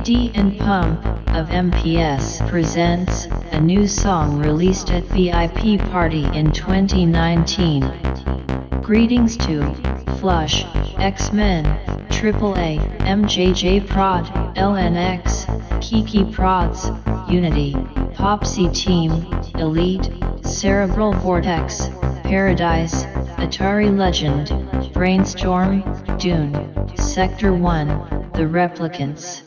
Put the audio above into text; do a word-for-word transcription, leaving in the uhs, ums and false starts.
D and Pump of M P S presents a new song released at V I P Party in twenty nineteen. Greetings to Flush, X-Men, triple A, M J J Prod, L N X, Kiki Prods, Unity, Popsy Team, Elite, Cerebral Vortex, Paradise, Atari Legend, Brainstorm, Dune, Sector one, The Replicants.